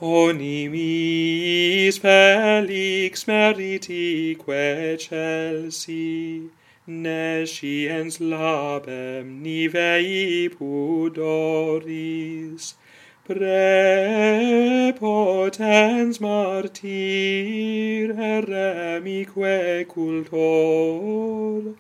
Onimis felix meritique celsi, nesciens labem nivei pudoris, prepotens martyr eremique cultor,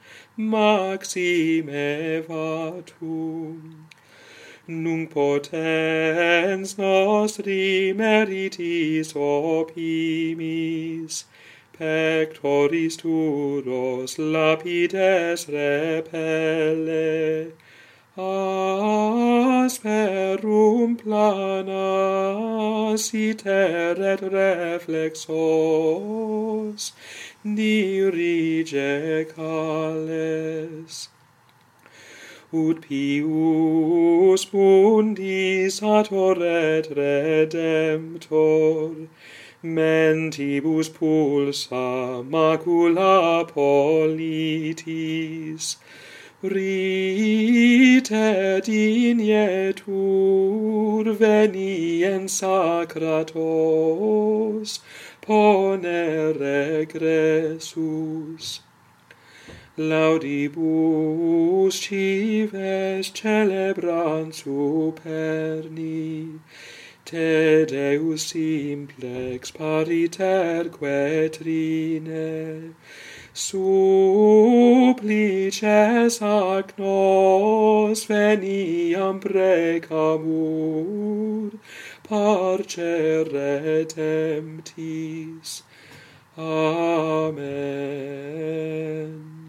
maxime vatum. Nunc potens nostri meritis opimis, pectoris turos lapides repelle, asperum planas iter et reflexos dirige cales. Ut pius mundi sator et redemptor, mentibus pulsa macula politis, rite dignetur veniens sacratos ponere regressus. Laudibus cives celebrant superni, te Deus simplex pariterque trine, supplices ac nos veniam precamur, parce redemptis. Amen.